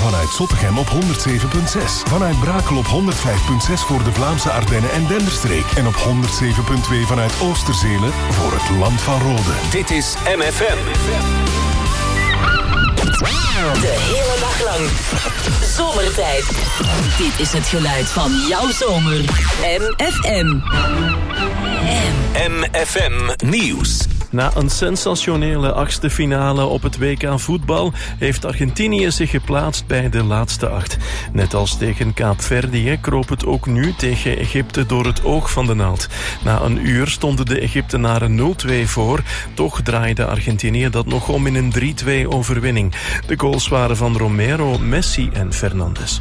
vanuit Zottegem op 107.6. Vanuit Brakel op 105.6 voor de Vlaamse Ardennen en Denderstreek. En op 107.2 vanuit Oosterzelen voor het Land van Rode. Dit is MFM. De hele dag lang. Zomertijd. Dit is het geluid van jouw zomer. MFM. MFM Nieuws. Na een sensationele achtste finale op het WK voetbal heeft Argentinië zich geplaatst bij de laatste 8. Net als tegen Kaapverdië kroop het ook nu tegen Egypte door het oog van de naald. Na een uur stonden de Egyptenaren 0-2 voor. Toch draaide Argentinië dat nog om in een 3-2 overwinning. De goals waren van Romero, Messi en Fernandes.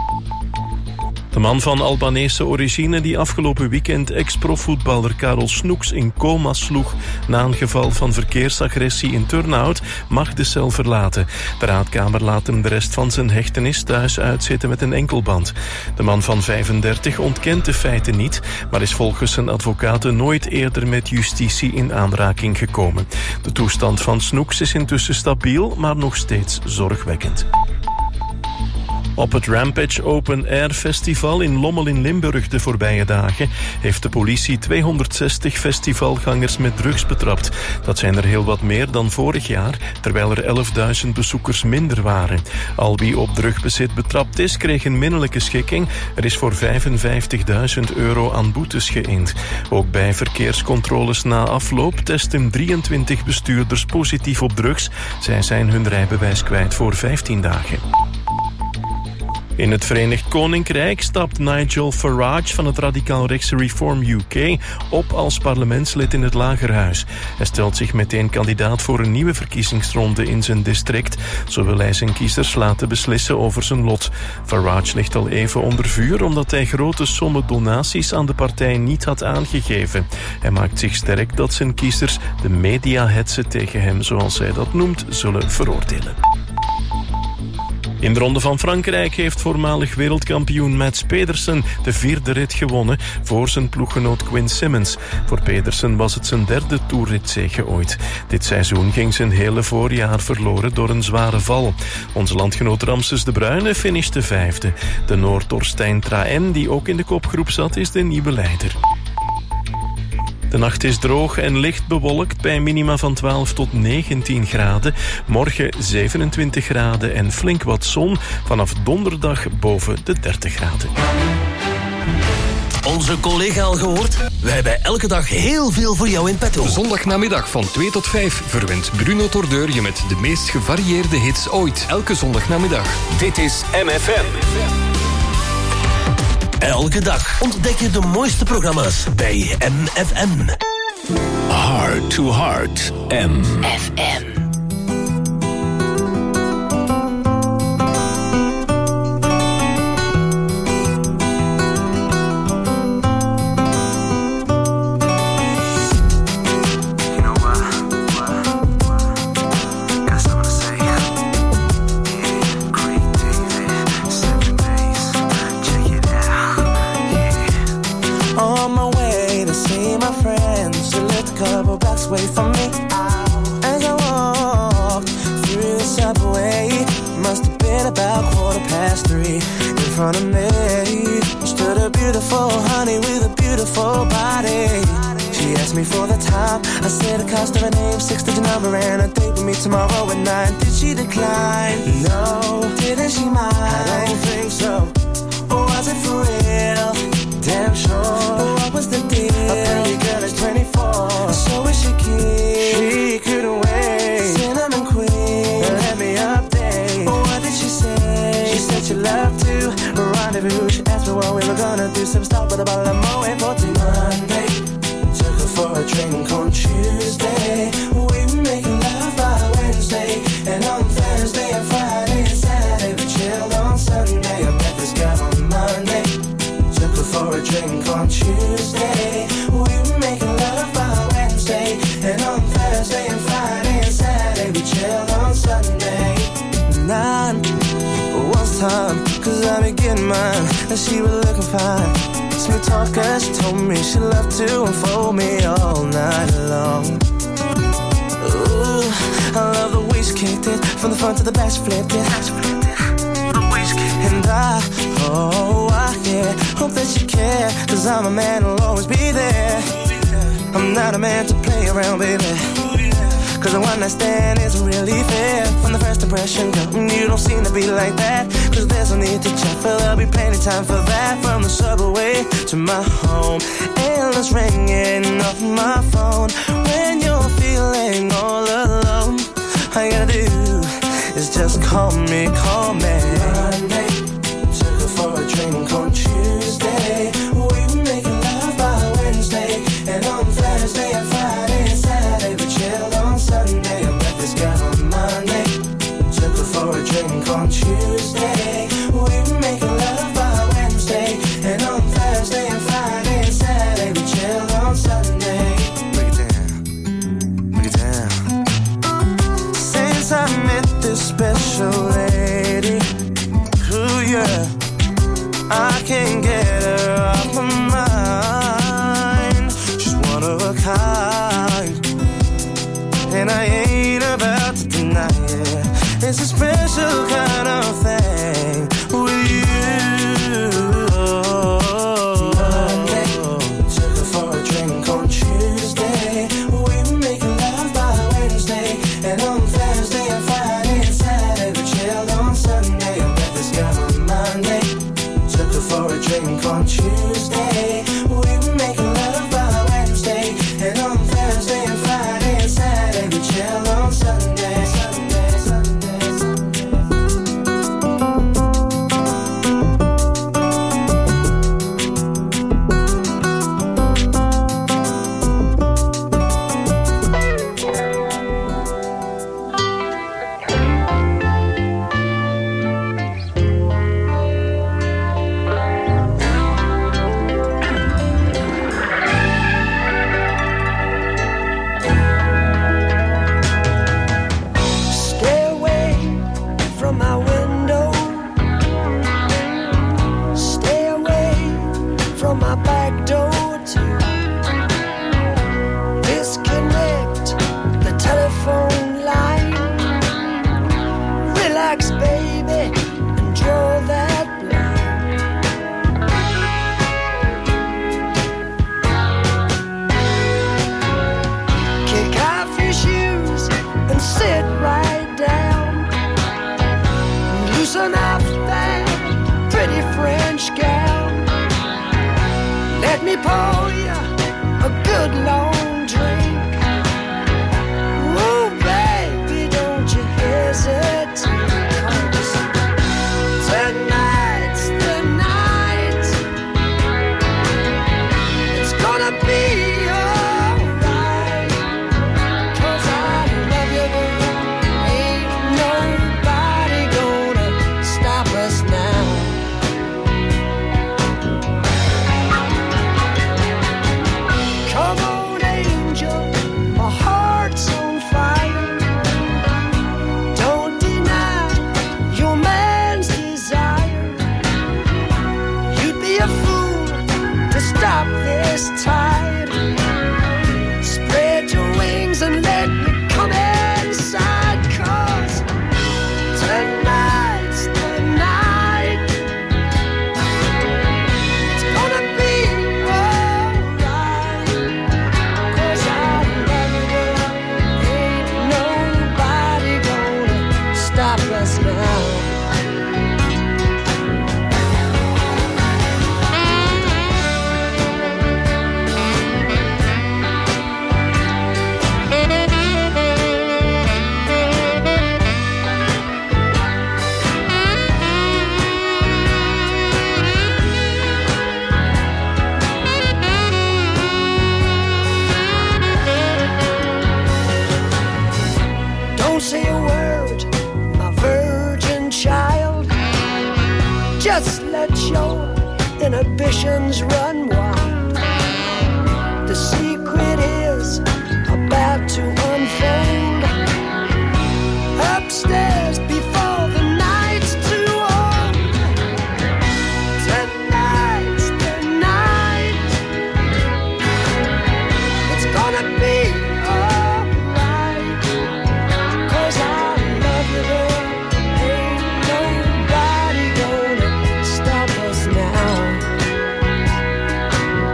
De man van Albanese origine die afgelopen weekend ex-profvoetballer Karel Snoeks in coma sloeg na een geval van verkeersagressie in Turnhout mag de cel verlaten. De raadkamer laat hem de rest van zijn hechtenis thuis uitzitten met een enkelband. De man van 35 ontkent de feiten niet, maar is volgens zijn advocaten nooit eerder met justitie in aanraking gekomen. De toestand van Snoeks is intussen stabiel, maar nog steeds zorgwekkend. Op het Rampage Open Air Festival in Lommel in Limburg de voorbije dagen heeft de politie 260 festivalgangers met drugs betrapt. Dat zijn er heel wat meer dan vorig jaar, terwijl er 11.000 bezoekers minder waren. Al wie op drugbezit betrapt is, kreeg een minnelijke schikking. Er is voor €55.000 aan boetes geïnd. Ook bij verkeerscontroles na afloop testen 23 bestuurders positief op drugs. Zij zijn hun rijbewijs kwijt voor 15 dagen. In het Verenigd Koninkrijk stapt Nigel Farage van het radicaal-rechtse Reform UK op als parlementslid in het Lagerhuis. Hij stelt zich meteen kandidaat voor een nieuwe verkiezingsronde in zijn district. Zo wil hij zijn kiezers laten beslissen over zijn lot. Farage ligt al even onder vuur omdat hij grote sommen donaties aan de partij niet had aangegeven. Hij maakt zich sterk dat zijn kiezers de mediahetsen tegen hem, zoals hij dat noemt, zullen veroordelen. In de Ronde van Frankrijk heeft voormalig wereldkampioen Mats Pedersen de 4e rit gewonnen voor zijn ploeggenoot Quinn Simmons. Voor Pedersen was het zijn 3e toerritzege ooit. Dit seizoen ging zijn hele voorjaar verloren door een zware val. Onze landgenoot Ramses de Bruyne finishte 5e. De Noord Torstein Traen, die ook in de kopgroep zat, is de nieuwe leider. De nacht is droog en licht bewolkt bij minima van 12 tot 19 graden. Morgen 27 graden en flink wat zon. Vanaf donderdag boven de 30 graden. Onze collega al gehoord? Wij hebben elke dag heel veel voor jou in petto. Zondagnamiddag van 2 tot 5 verwint Bruno Tordeur je met de meest gevarieerde hits ooit. Elke zondagnamiddag. Dit is MFM. Elke dag ontdek je de mooiste programma's bij MFM. Heart to Heart. FM. Away from me as I walked through the subway. Must have been about 3:15. In front of me stood a beautiful honey with a beautiful body. She asked me for the time. I said the cost of her name, 6-digit number, and a date with me tomorrow at 9. Did she decline? No. Didn't she mind? I don't think so. Or was it for real? Damn sure. What was the deal? A pretty girl is 24, so is she cute? She couldn't wait. Cinnamon queen, let me update. What did she say? She said she loved to rendezvous. She asked me what we were gonna do. Some stop with a bottle of Moet for Monday. Took her for a drink on Tuesday. We were making love by Wednesday, and on Thursday and Friday and Saturday we chilled on Sunday. I met this girl on Monday. Took her for a drink on Tuesday. We were making love by Wednesday, and on Thursday and Friday and Saturday we chilled on Sunday. 9 was time, 'cause I be getting mine, and she was looking fine. Smooth talker, she told me she loved to unfold me all night long. Ooh, I love the way she kicked it, from the front to the back she flipped it. 'cause I'm a man who'll always be there. I'm not a man to play around, baby, 'cause the one I stand isn't really fair. From the first impression, girl, you don't seem to be like that. 'Cause there's no need to chat, for there'll be plenty time for that. From the subway to my home, endless ringing off my phone. When you're feeling all alone, all you gotta do is just call me, call me. Monday, took her for a drink on Tuesday. We were making love by Wednesday, and on Thursday and Friday and Saturday we chilled on Sunday. I met this girl on Monday, took her for a drink on Tuesday. We were making love by Wednesday, and on Thursday and Friday and Saturday we chilled on Sunday. Break it down, break it down. Since I met this special lady, ooh yeah, I can't get her off my mind. She's one of a kind, and I ain't about to deny it. It's a special kind of thing with you. Monday, took her for a drink on Tuesday. We were making love by Wednesday, and on Thursday and Friday and Saturday we chilled on Sunday. I met this girl on Monday, took her for a drink on Tuesday. We were making love by Wednesday, and on Thursday and Friday and Saturday we chilled on Sunday. Sunday, Sunday, Sunday. Stay away from my window. Stay away from my back door too. Disconnect the telephone line. Relax, baby, and draw that blind. Kick off your shoes and sit right down. Loosen up that pretty French gown. Let me pour you a good long drink. Oh, baby, don't you hesitate. Tonight's the night. It's gonna be alright. 'Cause I love you, girl. Ain't nobody gonna stop us now. Come on, angel, my heart's on fire. Don't deny your man's desire. You'd be a fool to stop this tide. Spread your wings and let me come inside. 'Cause tonight's the night. It's gonna be alright. 'Cause I love you, girl. Ain't nobody gonna stop us now. Don't say a word, my virgin child. Just let your inhibitions run wild. The secret is about to unfold. Upstairs before the night's too old. Tonight's the night. It's gonna be alright. 'Cause I love you, girl. Ain't nobody gonna stop us now.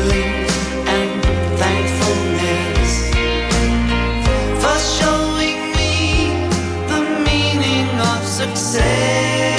feelings and thankfulness for showing me the meaning of success.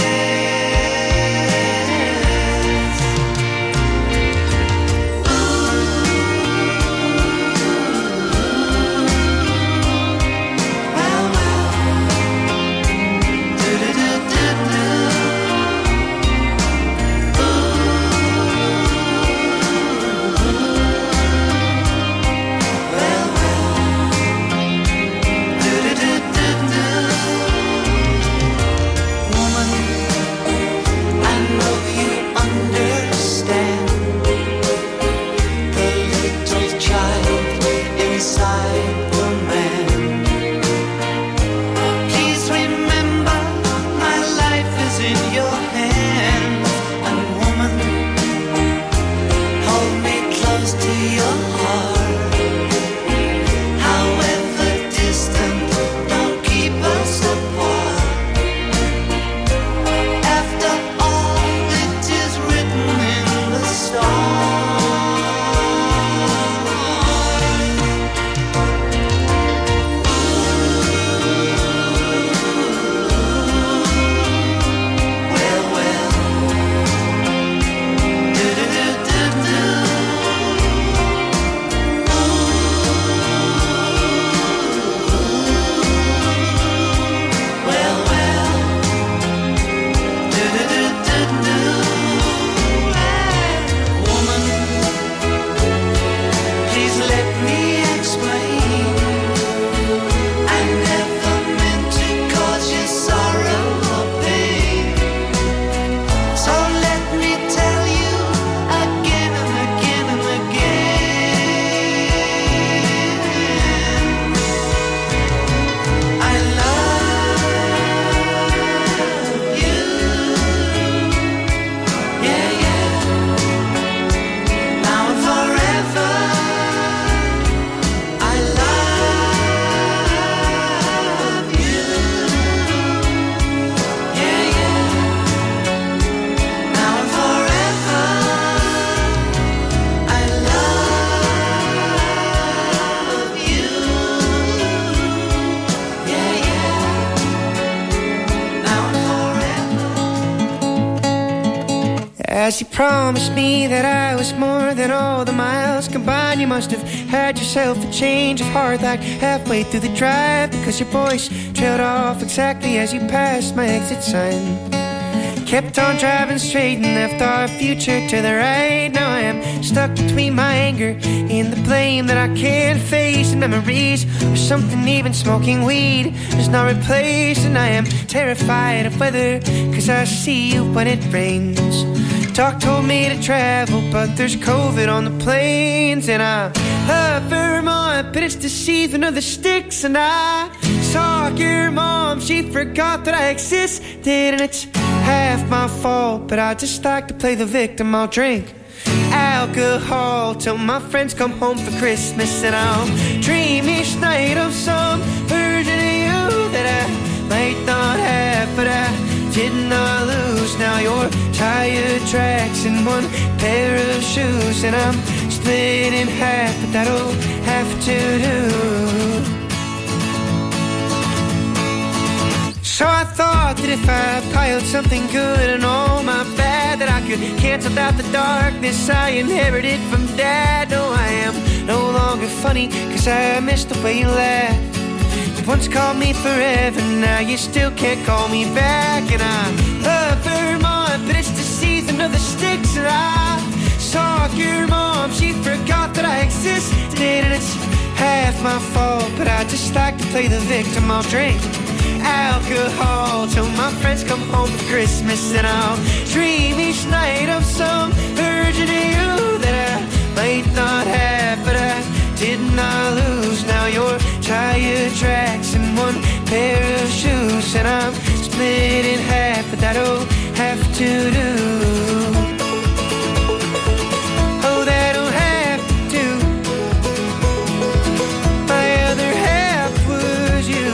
As you promised me that I was more than all the miles combined, you must have had yourself a change of heart like halfway through the drive, because your voice trailed off exactly as you passed my exit sign. Kept on driving straight and left our future to the right. Now I am stuck between my anger and the blame that I can't face, and memories of something even smoking weed does not replace. And I am terrified of weather, cause I see you when it rains. Doc told me to travel, but there's COVID on the planes. And I love Vermont, but it's the season of the sticks. And I saw your mom, she forgot that I existed. And it's half my fault, but I just like to play the victim. I'll drink alcohol till my friends come home for Christmas, and I'll dream each night of some version of you that I might not have, but I did not lose. Now your tire tracks in one pair of shoes, and I'm split in half, but that'll have to do. So I thought that if I piled something good and all my bad, that I could cancel out the darkness I inherited from Dad. No, I am no longer funny, cause I missed the way you laughed. You once called me forever, now you still can't call me back. And I love Vermont, but it's the season of the sticks. And I saw your mom, she forgot that I existed. And it's half my fault, but I just like to play the victim. I'll drink alcohol till my friends come home for Christmas, and I'll dream each night of some version of you that I might not have, but I did not lose. Now your tire tracks in one pair of shoes, and I'm split in half, but that'll have to do. Oh, that'll have to. My other half was you.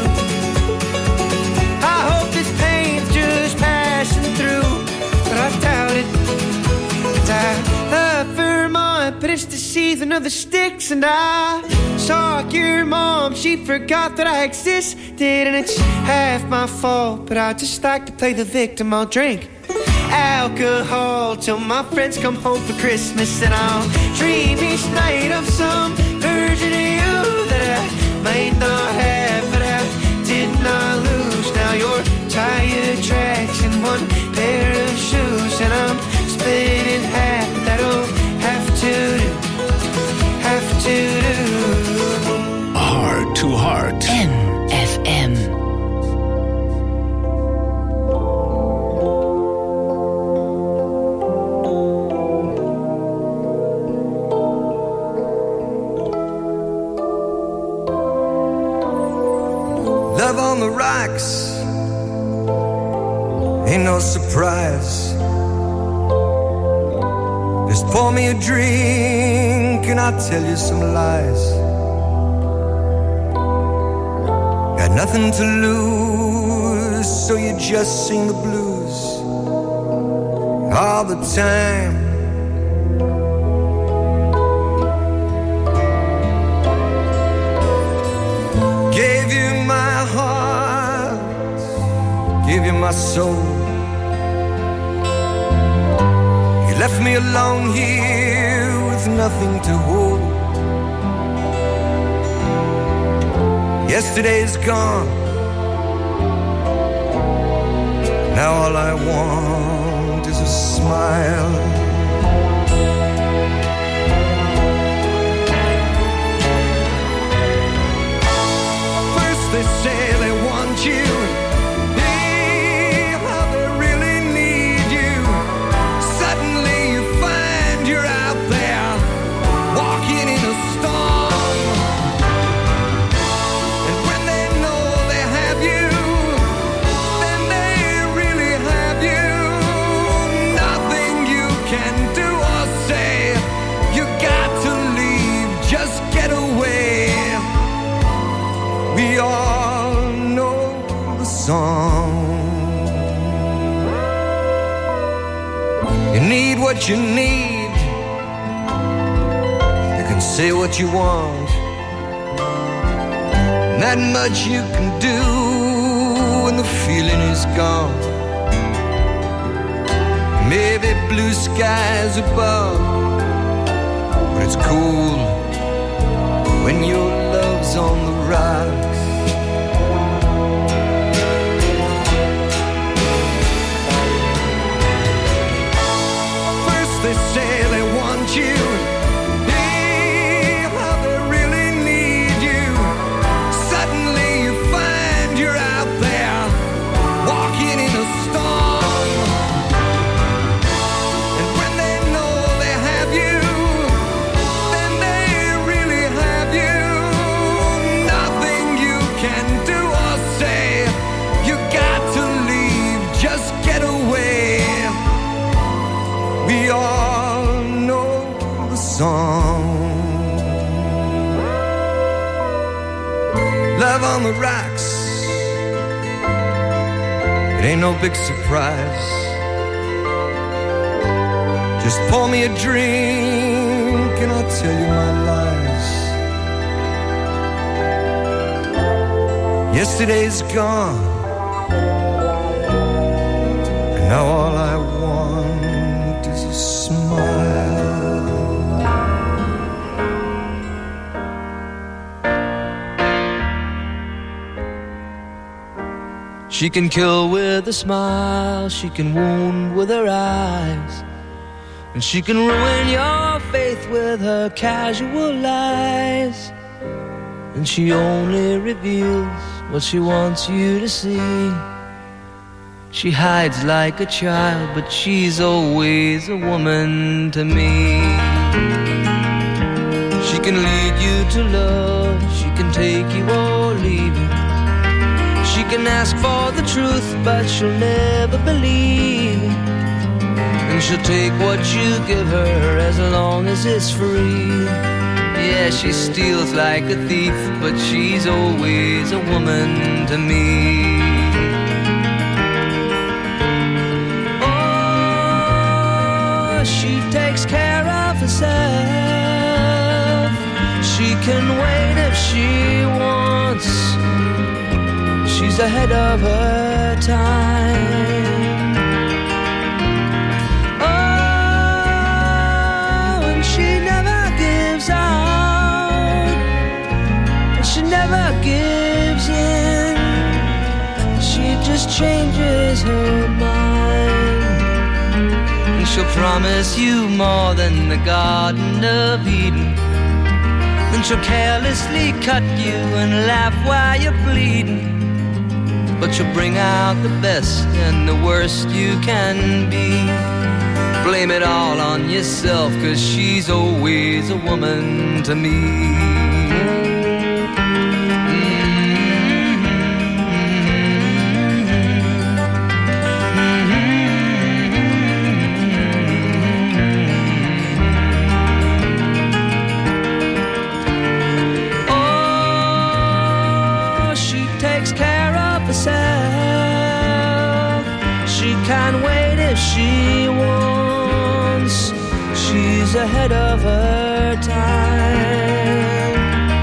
I hope this pain's just passing through, but I doubt it. 'Cause I love Vermont, but it's the season of the sticks. And I saw your mom, she forgot that I existed. And it's half my fault, but I just like to play the victim. I'll drink alcohol till my friends come home for Christmas. And I'll dream each night of some version of you that I might not have, but I did not lose. Now you're tire tracks and one pair of shoes, and I'm spinning half. That'll have to do, have to do. Heart to Heart. MFM. Love on the rocks ain't no surprise. Just pour me a drink and I'll tell you some lies. Got nothing to lose, so you just sing the blues all the time. Gave you my heart, gave you my soul. You left me alone here with nothing to hold. Yesterday's gone, now all I want is a smile. First they say they want you, how they really need you. Suddenly you find you're out there, walking in a storm. And when they know they have you, then they really have you. Nothing you can do or say, you got to leave, just get away. We all know the song. You need what you need, you can say what you want. Not much you can do when the feeling is gone. Maybe blue skies above, but it's cool when your love's on the rocks. First they say they want you, how they really need you. Suddenly you find you're out there, walking in a storm. And when they know they have you, then they really have you. Nothing you can do or say, you got to leave, just get away. We all know the song. Love on the rocks, it ain't no big surprise. Just pour me a drink and I'll tell you my lies. Yesterday's gone, and now all I want is a smile. She can kill with a smile, she can wound with her eyes, and she can ruin your faith with her casual lies. And she only reveals what she wants you to see. She hides like a child, but she's always a woman to me. She can lead you to love, she can take you or leave you. She can ask for the truth, but she'll never believe. And she'll take what you give her as long as it's free. Yeah, she steals like a thief, but she's always a woman to me. Oh, she takes care of herself. She can wait if she wants. She's ahead of her time. Oh, and she never gives out, and she never gives in. She just changes her mind, and she'll promise you more than the Garden of Eden. Then she'll carelessly cut you and laugh while you're bleeding. But she'll bring out the best and the worst you can be. Blame it all on yourself, 'cause she's always a woman to me. She can wait if she wants. She's ahead of her time.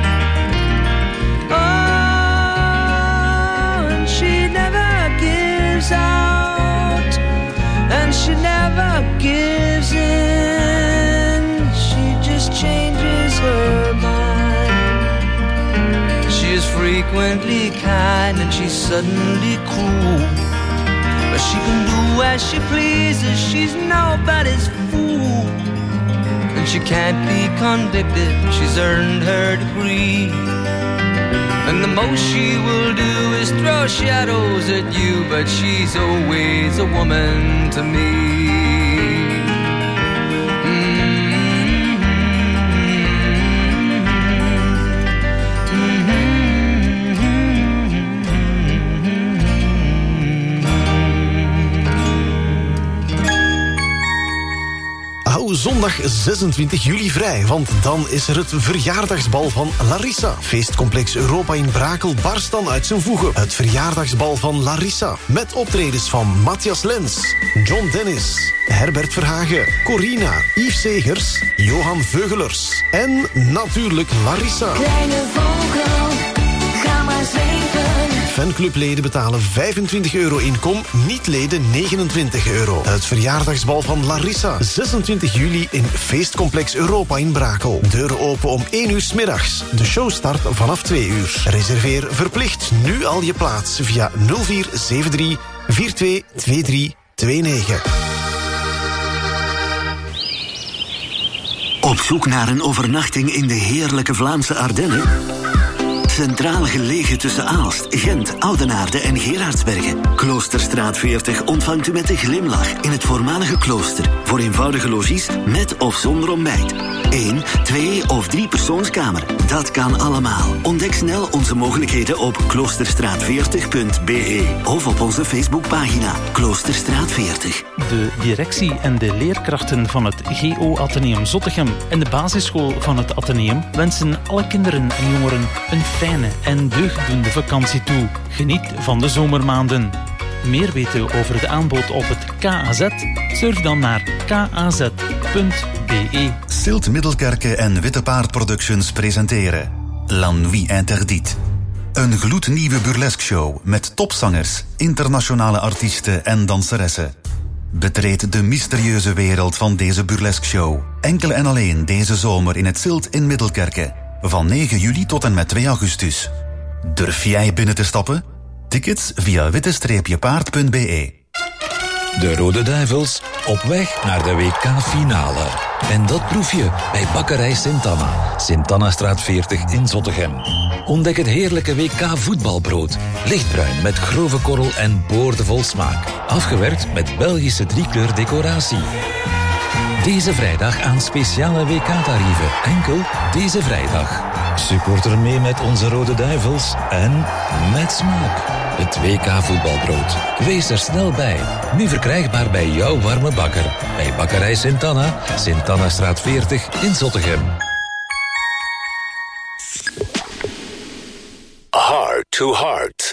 Oh, and she never gives out, and she never gives in. She just changes her mind. She is frequently kind and she's suddenly cruel. But she can do as she pleases, she's nobody's fool. And she can't be convicted, she's earned her degree. And the most she will do is throw shadows at you, but she's always a woman to me. Zondag 26 juli vrij, want dan is er het verjaardagsbal van Larissa. Feestcomplex Europa in Brakel barst dan uit zijn voegen. Het verjaardagsbal van Larissa. Met optredens van Matthias Lens, John Dennis, Herbert Verhagen, Corina, Yves Segers, Johan Veugelers en natuurlijk Larissa. Kleine vogel, ga maar zweven. Fanclubleden betalen €25 inkom, niet-leden €29. Het verjaardagsbal van Larissa. 26 juli in Feestcomplex Europa in Brakel. Deuren open om 1 uur 's middags. De show start vanaf 2 uur. Reserveer verplicht nu al je plaats via 0473 422329. Op zoek naar een overnachting in de heerlijke Vlaamse Ardennen? Centraal gelegen tussen Aalst, Gent, Oudenaarde en Gerardsbergen. Kloosterstraat 40 ontvangt u met een glimlach in het voormalige klooster. Voor eenvoudige logies met of zonder ontbijt. 1, 2 of 3 persoonskamer. Dat kan allemaal. Ontdek snel onze mogelijkheden op kloosterstraat40.be of op onze Facebookpagina Kloosterstraat 40. De directie en de leerkrachten van het GO Atheneum Zottegem en de basisschool van het Atheneum wensen alle kinderen en jongeren een fijne en deugddoende vakantie toe. Geniet van de zomermaanden. Meer weten over de aanbod op het KAZ? Surf dan naar kaz.be. Silt Middelkerke en Witte Paard Productions presenteren La Nuit Interdite. Een gloednieuwe burlesque show met topzangers, internationale artiesten en danseressen. Betreed de mysterieuze wereld van deze burlesque show. Enkel en alleen deze zomer in het Silt in Middelkerke. Van 9 juli tot en met 2 augustus. Durf jij binnen te stappen? Tickets via witte-paard.be. De Rode Duivels op weg naar de WK-finale. En dat proef je bij Bakkerij Sint-Anna. Sint-Annastraat 40 in Zottegem. Ontdek het heerlijke WK-voetbalbrood. Lichtbruin met grove korrel en boordevol smaak. Afgewerkt met Belgische driekleur decoratie. Deze vrijdag aan speciale WK-tarieven. Enkel deze vrijdag. Supporter mee met onze Rode Duivels en met smaak. Het WK-voetbalbrood. Wees er snel bij. Nu verkrijgbaar bij jouw warme bakker. Bij Bakkerij Sint-Anna, Sint-Annastraat 40 in Zottegem. Heart to Heart.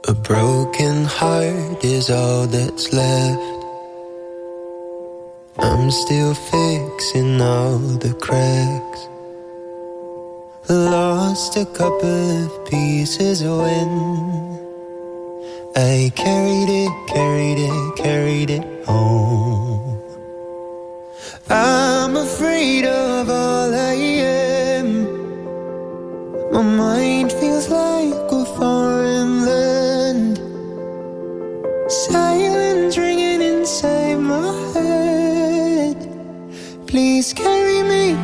A broken heart is all that's left. I'm still fixing all the cracks. Lost a couple of pieces when I carried it home. I'm afraid of all I am. My mind feels like a foreign land. Silence ringing inside my head. Please carry me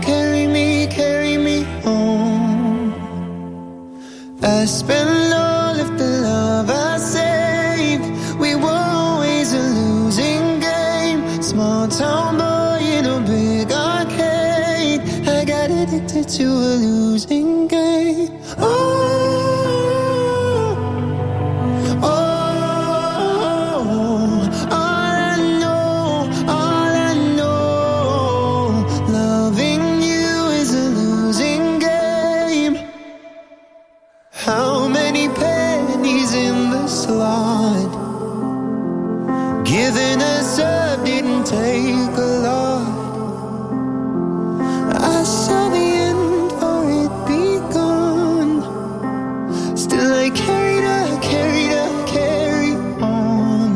home. I spent all of the love I saved. We were always a losing game. Small town boy in a big arcade. I got addicted to a losing game. How many pennies in the slot? Giving us up didn't take a lot. I saw the end for it begun. Still I carried on.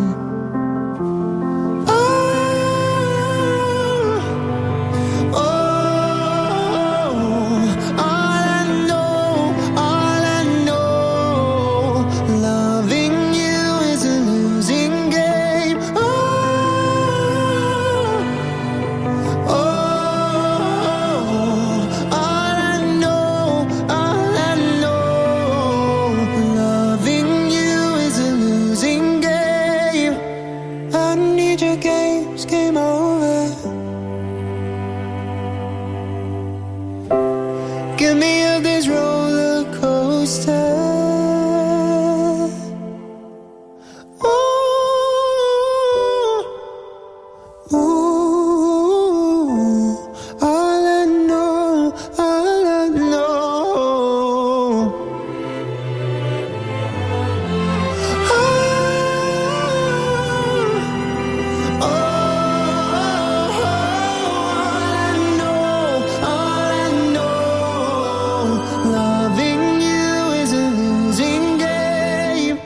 Get me up this roller coaster. All I know. Loving you is a losing game.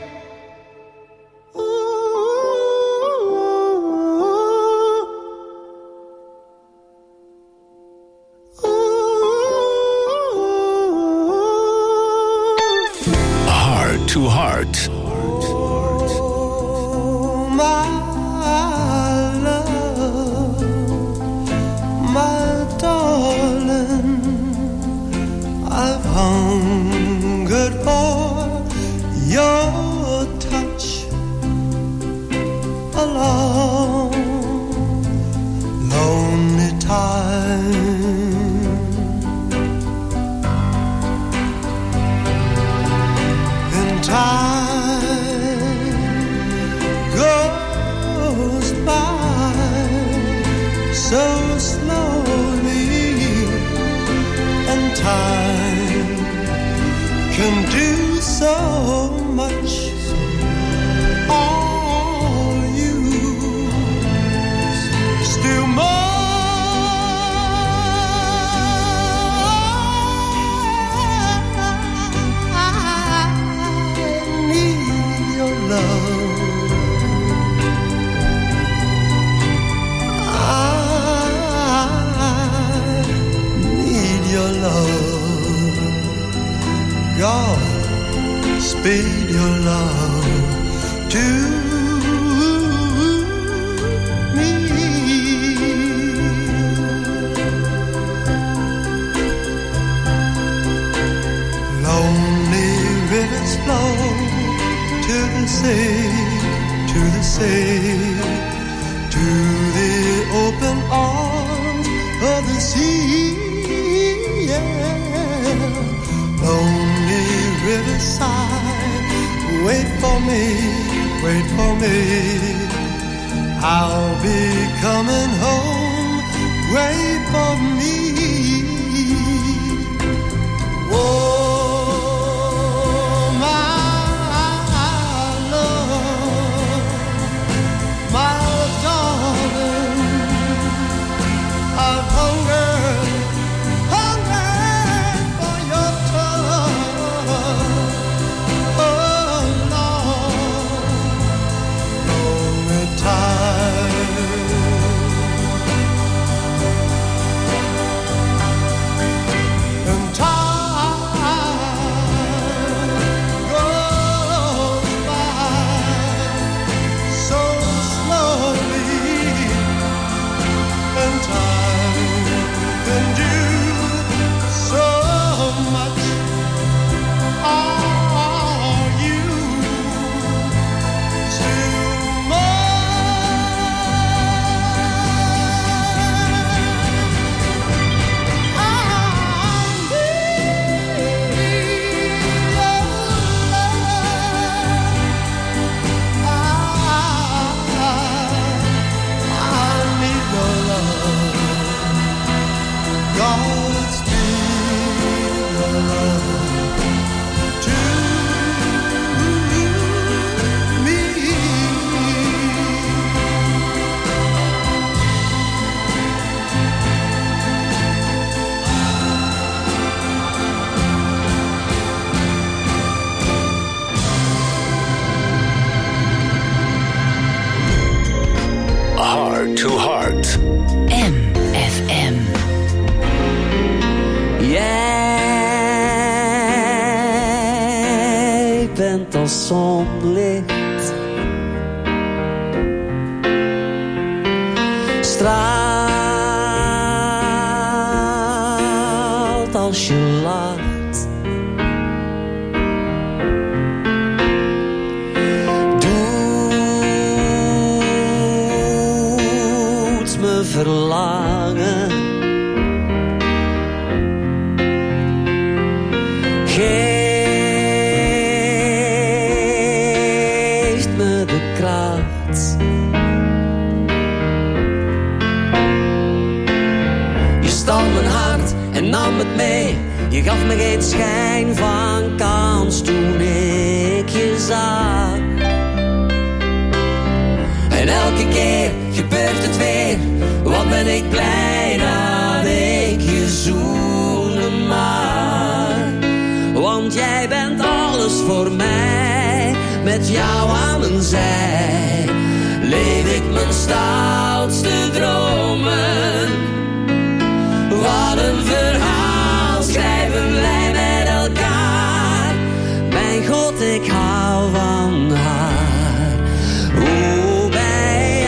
Heart to Heart. My love, my darling, I've hungered for your touch a long, lonely time. And time goes by so slowly, and time can do so much. All you still more. I need your love. I need your love. God, speed your love to me. Lonely rivers flow to the sea, to the sea, to the open arms of the sea. Yeah. Lonely riverside, wait for me, wait for me. I'll be coming home, wait for me. Oh, my to Heart. MFM. Jij bent als zonlicht, straalt als je lacht. Doet me verlangen. Geeft me de kracht. Je stal mijn hart en nam het mee. Je gaf me geen schijn van kans toen ik je zag. En elke keer gebeurt het weer. Wat ben ik blij dat ik je zoenen maar. Want jij bent alles voor mij. Met jou aan mijn zij leef ik mijn stoutste dromen. Wat een verhaal schrijven wij met elkaar. Mijn God, ik hou van haar. Hoe bij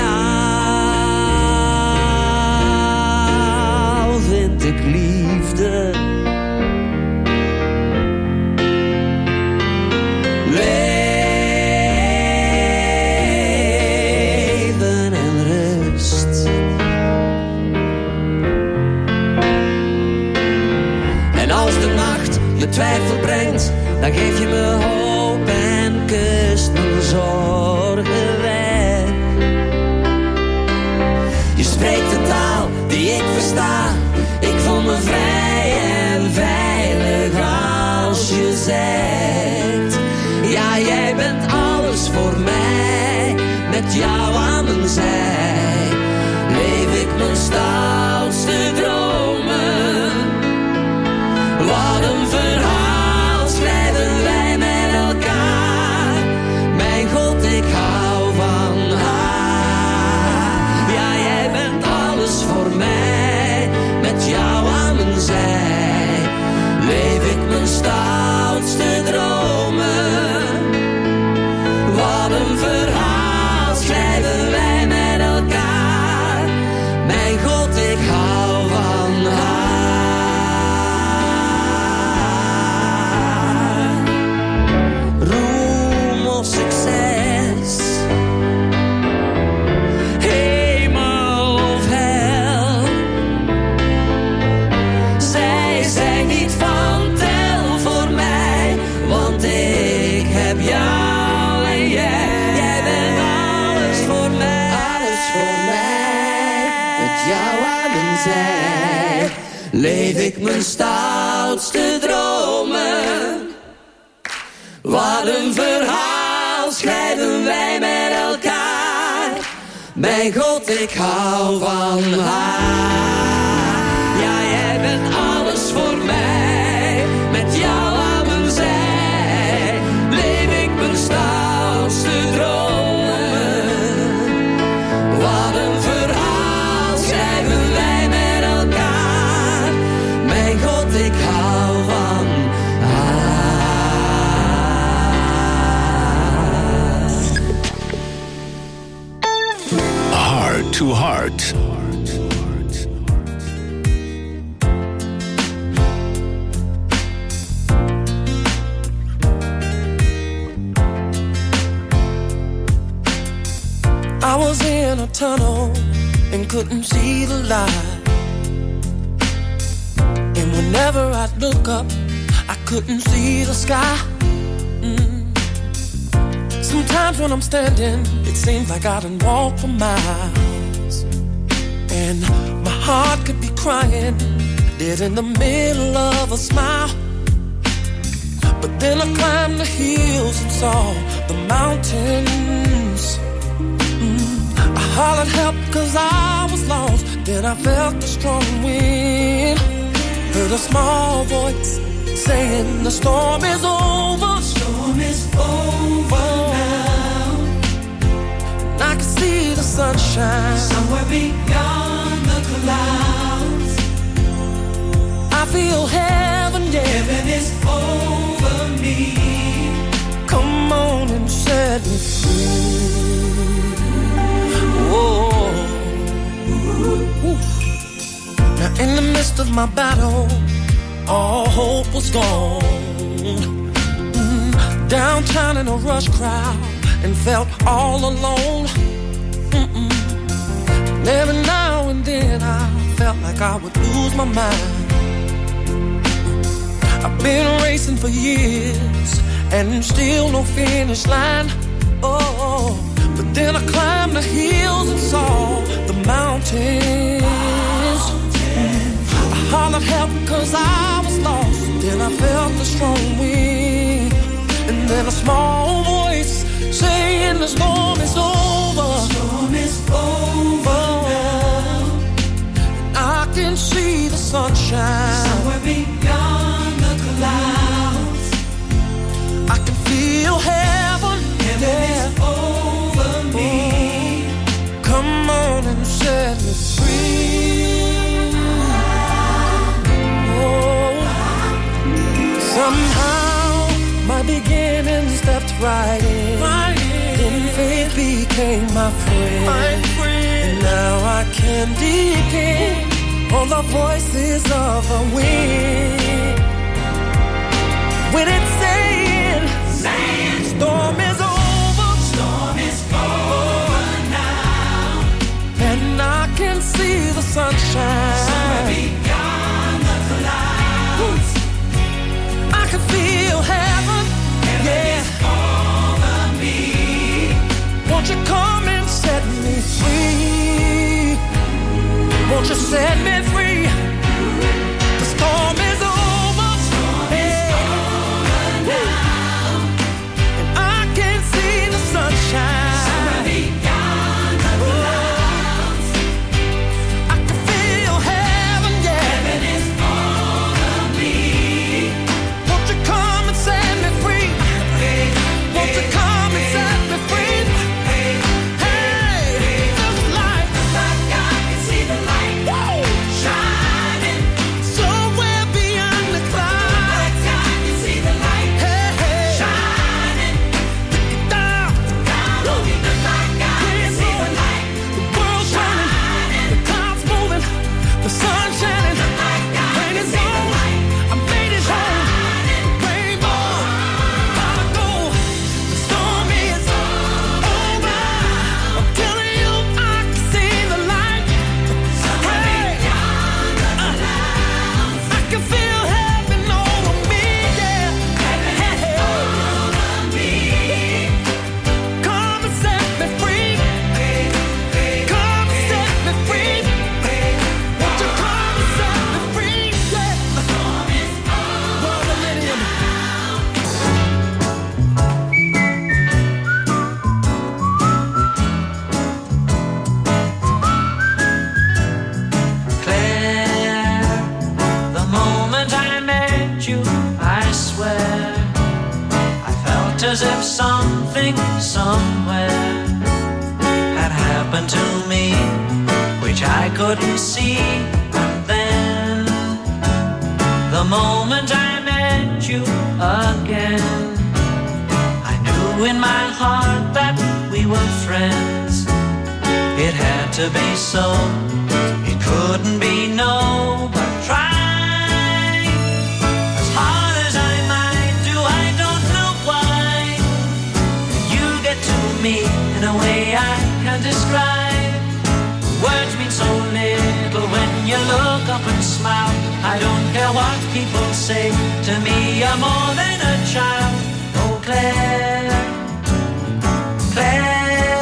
jou vind ik liefde. Leven en rust. En als de nacht je twijfel brengt, dan geef je me hoop en kust mijn zorgen weg. Je spreekt de taal die ik versta. Ik voel me vrij en veilig als je zegt. Ja, jij bent alles voor mij. Met jou aan mijn zij leef ik mijn stoutste dromen. Wat een verhaal schrijven wij met elkaar. Mijn God, ik hou van haar. Ja, jij bent alles voor mij. Met jou aan mijn zij leef ik mijn stoutste dromen. Wat een verhaal schrijven wij met elkaar. Mijn God, ik hou van haar. Roem of succes, hemel of hel. Zij zijn niet van tel voor mij, want ik heb jou en jij bent alles voor mij. Alles voor mij, met jou aan mijn zij leef ik mijn stoutste dromen. Wat een verhaal schrijven wij met elkaar. Mijn God, ik hou van haar. Ja, jij bent alles voor mij. Met jou aan mijn zij leef ik mijn stoutste dromen. Wat een verhaal schrijven wij met elkaar. Mijn God, ik hou van haar. Heart to Heart. I was in a tunnel and couldn't see the light. And whenever I'd look up, I couldn't see the sky. Sometimes when I'm standing, it seems like I done walked for miles. And my heart could be crying, dead in the middle of a smile. But then I climbed the hills and saw the mountains. I hollered help cause I was lost. Then I felt the strong wind. Heard a small voice saying the storm is over. The storm is over now. And I can see the sunshine. Somewhere beyond the clouds, I feel heaven, yeah. Heaven is over me. Come on and set me free. Whoa. Now in the midst of my battle, all hope was gone. Downtown in a rush crowd and felt all alone. And every now and then I felt like I would lose my mind. I've been racing for years and still no finish line. Oh, but then I climbed the hills and saw the mountains. I hollered help cause I was lost. Then I felt the strong wind. And then a small voice saying the storm is over. The storm is over now. I can see the sunshine. Somewhere beyond the clouds, I can feel heaven. Heaven is over me. Come on and set me free. Oh, somehow my beginning stepped right in. Then faith became my friend. And now I can depend on the voices of the wind. When it's saying, storm is over. Storm is over now. And I can see the sunshine. Somewhere beyond the clouds, I can feel heaven. Heaven is over me. Won't you come and set me free? Won't you set me free? The storm is over. Storm is over now. And I can see the sunshine. Somewhere beyond the clouds, I can feel heaven, yeah. Heaven is over me. Won't you come and set me free? Won't you come and set me free? Hey, the light. Like I can see the light. Whoa. Shining. Somewhere beyond the clouds. Like I can see the light. Hey, Shining. down. Down on me. Like I can see the light. The world's shining. The clouds moving. The sun shining. Like I Rain can is see the on. light. I made it home. Rainbow. Gotta go. The storm is over. I'm telling you, I can see the light. Hey, I can feel heaven over me, yeah. Hey, come and set me free. Come and set me free. Won't you come and set me free? Yeah. World millennium. Claire, the moment I met you, I swear, I felt as if something somewhere had happened to me, which I couldn't see. And then, the moment I met you again, I knew in my heart that we were friends. It had to be so. It couldn't be no, but try as hard as I might do. I don't know why you get to me in a way I can't describe. Words mean so little when you look up and smile. I don't care what people say. To me, you're more than a child. Oh, Claire, Claire.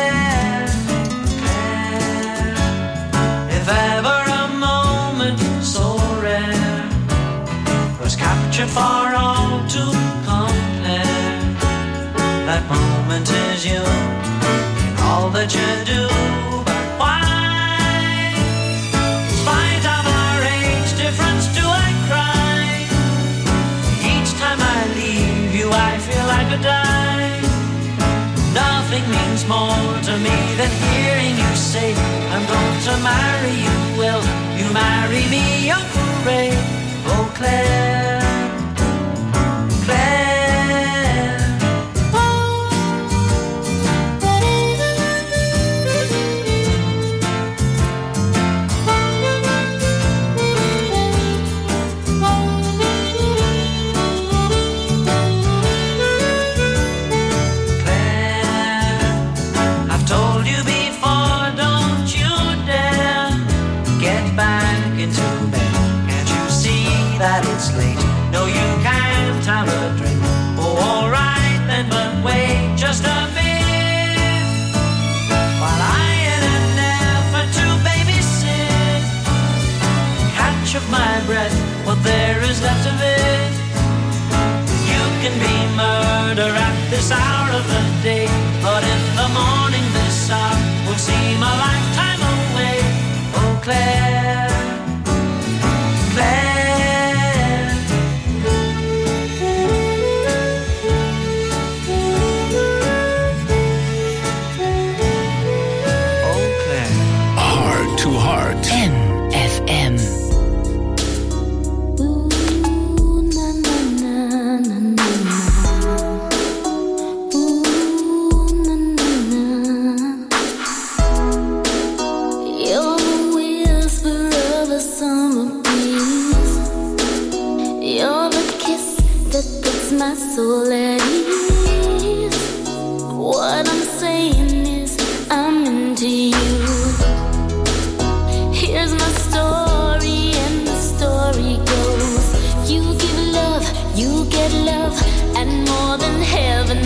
If ever a moment so rare was captured for all to compare, that moment is you in all that you do. But why, in spite of our age difference, do I cry? Each time I leave you, I feel like a die. Nothing means means more to me than hearing you say I'm going to marry you. Will you marry me, Uncle Ray? Oh, Claire, Claire. That it's late. No, you can't have a drink. Oh, all right then, but wait just a bit while I in an effort to babysit catch of my breath what there is left of it. You can be murder at this hour of the day, but in the morning this hour would seem a lifetime away. Oh, Claire, Claire. To Heart. MFM. My soul at ease. What I'm saying is I'm into you. Here's my story and the story goes. You give love, you get love, and more than heaven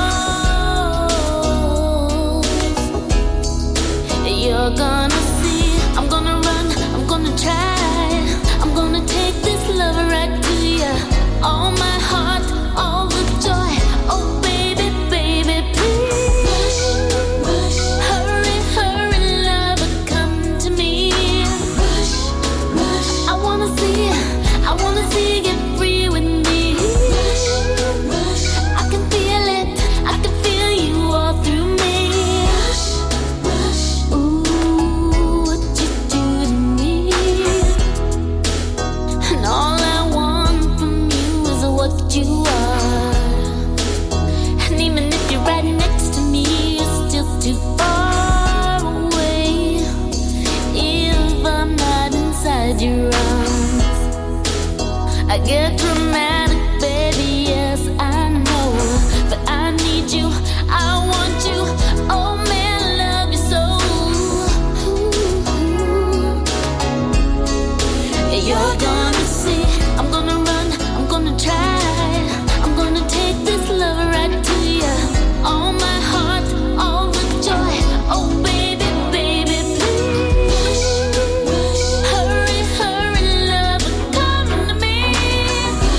knows. You're gonna see, I'm gonna run, I'm gonna try, I'm gonna take this love right to you. All my heart, all the joy. Oh baby, baby, please. Rush, rush. Hurry, hurry, lover, come to me. Rush, rush. I wanna see you free with me. Rush, rush. I can feel it, I can feel you all through me. Rush, rush. Ooh, what you do to me. And all I want from you is what you are. And even if you're right next to me, you're still too far away. If I'm not inside your arms, I get dramatic, baby, yes, I know. But I need you, I want you, oh man, I love you so. You're gonna see, I'm gonna run, I'm gonna try, I'm gonna take this love right to you. All my heart, all the joy. Oh baby, baby, please. Rush, rush. Hurry, hurry, love, come to me.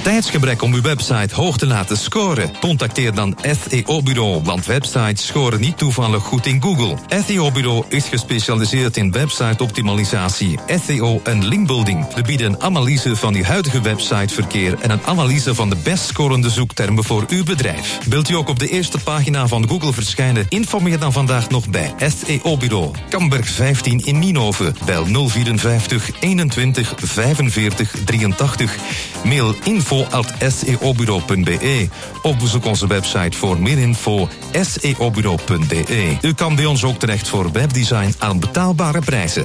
Tijdsgebrek om uw website hoog te laten scoren? Contacteer dan SEO-bureau, want websites scoren niet toevallig goed in Google. SEO-bureau is gespecialiseerd in website-optimalisatie, SEO en linkbuilding. We bieden een analyse van uw huidige websiteverkeer en een analyse van de best scorende zoektermen voor uw bedrijf. Wilt u ook op de eerste pagina van Google verschijnen? Informeer dan vandaag nog bij SEO-bureau. Kamberg 15 in Nienhoven. Bel 054 21 45 83. Mail info@seobureau.be of bezoek onze website voor meer info seobureau.be. U kan bij ons ook terecht voor webdesign aan betaalbare prijzen.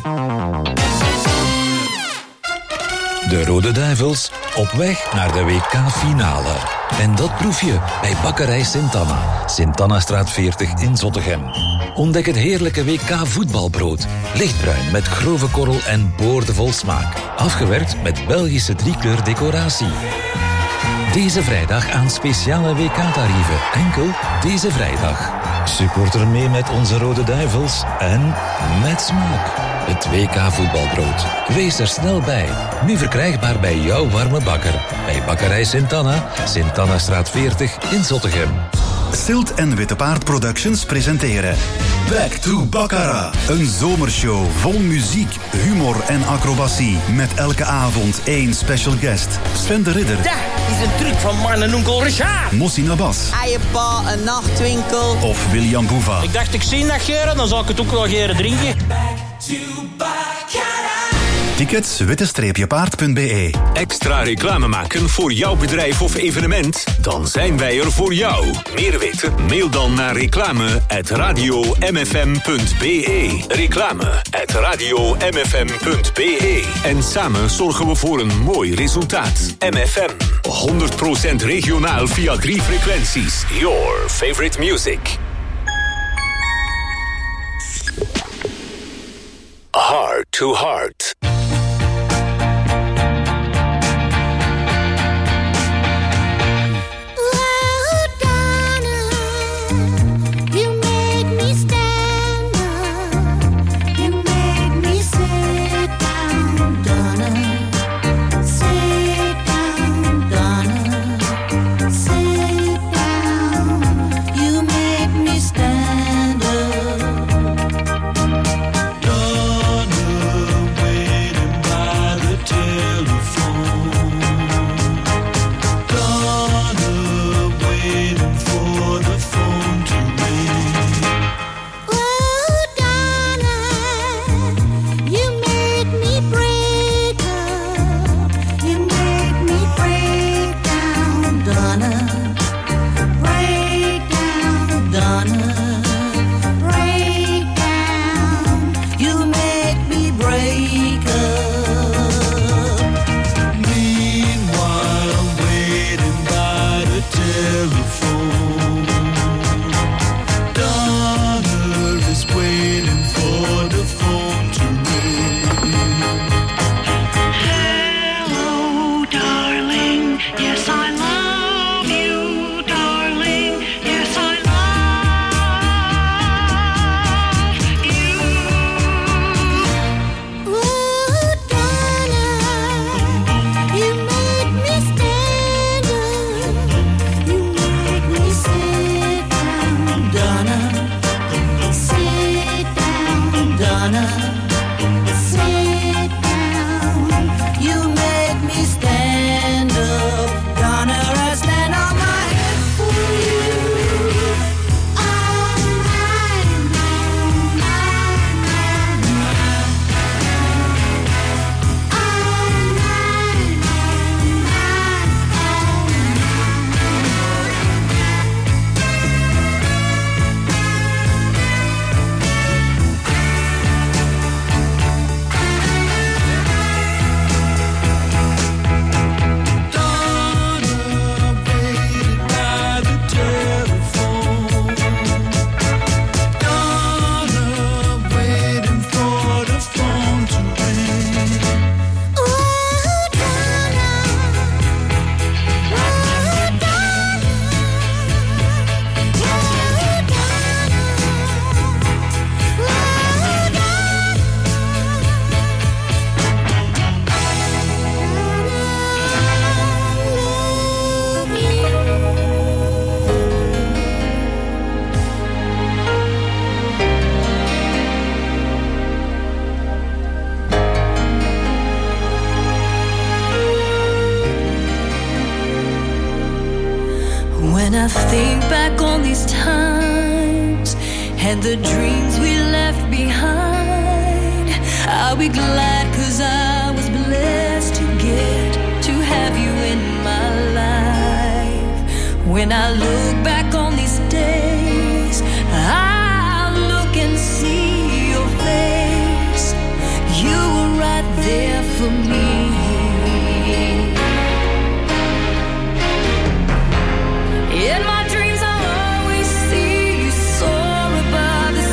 De Rode Duivels op weg naar de WK-finale. En dat proef je bij Bakkerij Sint-Anna. Sint-Annastraat 40 in Zottegem. Ontdek het heerlijke WK-voetbalbrood. Lichtbruin met grove korrel en boordevol smaak. Afgewerkt met Belgische driekleur decoratie. Deze vrijdag aan speciale WK-tarieven. Enkel deze vrijdag. Supporter mee met onze Rode Duivels en met smaak. Het WK-voetbalbrood. Wees er snel bij. Nu verkrijgbaar bij jouw warme bakker. Bij Bakkerij Sint-Anna, Sint-Annastraat 40 in Zottegem. Silt en Witte Paard Productions presenteren Back to Baccara. Een zomershow vol muziek, humor en acrobatie. Met elke avond één special guest. Sven de Ridder. Dat is een truc van mijn onkel Richard. Mossin Abbas. Eierpa, een nachtwinkel. Of William Boeva. Ik dacht, ik zie dat geren, dan zal ik het ook wel geren drinken. Tickets witte-paard.be. Extra reclame maken voor jouw bedrijf of evenement? Dan zijn wij er voor jou. Meer weten? Mail dan naar reclame@radiomfm.be. Reclame@radiomfm.be. En samen zorgen we voor een mooi resultaat. MFM. 100% regionaal via 3 frequenties. Your favorite music. Heart to Heart. Away. I think back on these times and the dreams we left behind, I'll be glad 'cause I was blessed to get to have you in my life. When I look back on these days, I'll look and see your face. You were right there for me. In my dreams I'll always see you soar above the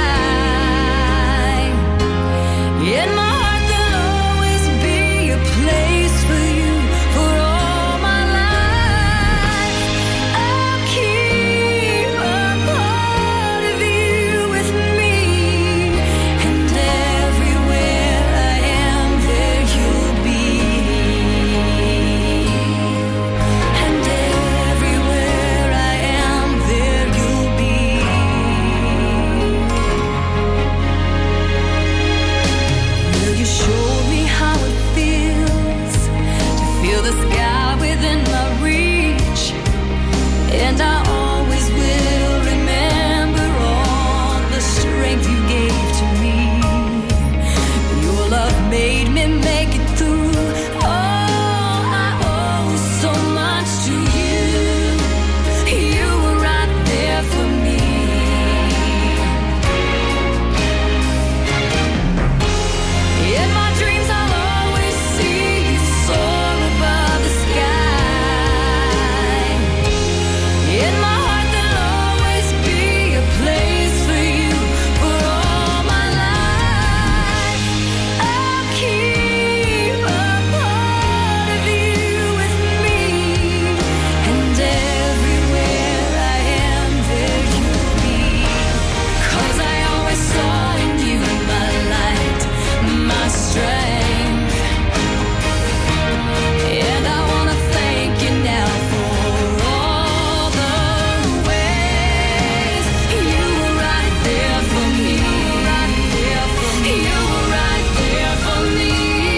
sky. In my heart there'll always be a place for you for all my life. I'll keep a part of you with me, and everywhere I am there you'll be. And everywhere I am there you'll be. Will you show me how it feels to feel the sky within my reach? And I always will remember all the strength you gave to me. Your love made me make it through. Oh, I owe so much to you. You were right there for me. In my dreams I'll always see you soar above the sky. In my heart there'll always be a place for you for all my life. I'll keep a part of you with me, and everywhere I am there you'll be. 'Cause I always saw in you my light, my strength. And I wanna thank you now for all the ways you were right there for me. You were right there for me.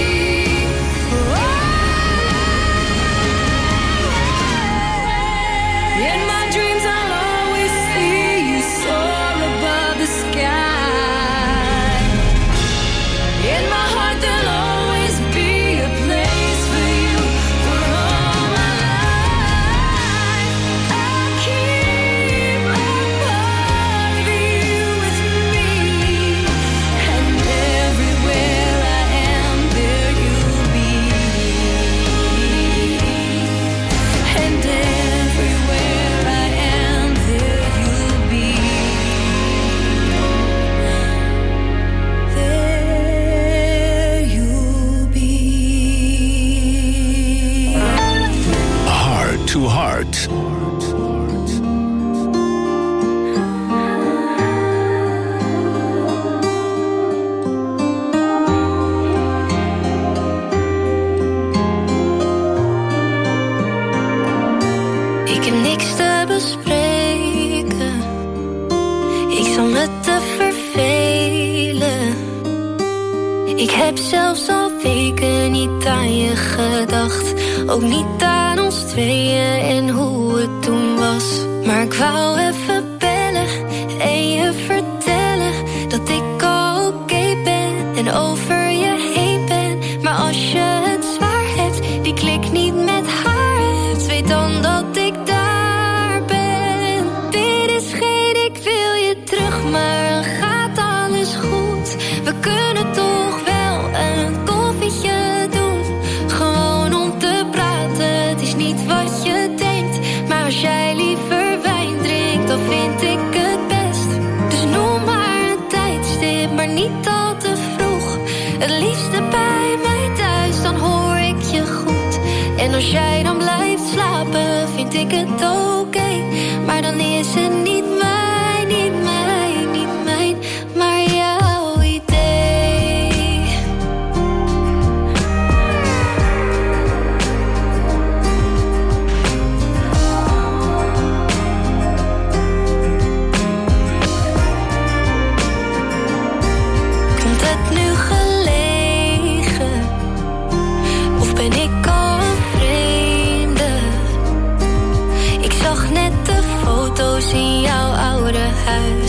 In my dreams I'll always see you soar above the sky. In my heart there'll always be a place for you for all my life. I'll keep a part of you with me, and everywhere I am there you'll be. And everywhere I am there you'll be. There you'll be. Heart to Heart. Ik heb niks te bespreken. Ik zal me te vervelen. Ik heb zelfs al weken niet aan je gedacht. Ook niet aan ons tweeën en hoe het toen was. Maar ik wou even bellen en je vertellen dat ik al oké ben en over je heen ben. Maar als je het zwaar hebt, die klik niet met haar hebt, weet dan dat ik daar ben. Dit is geen ik wil je terug, maar dan gaat alles goed. We kunnen toch wel een koffietje doen, gewoon om te praten. Het is niet wat je denkt, maar als jij liever wijn drinkt, dan vind ik het best. Dus noem maar een tijdstip, maar niet al te vroeg. Het liefste bij mij thuis, dan hoor ik je goed. En als jij dan blijft slapen, vind ik het oké. Maar dan is het niet mij, niet mij, niet mijn, maar jouw idee. Komt het nu gelegen? Of ben ik al een vreemde? Ik zag net tijd.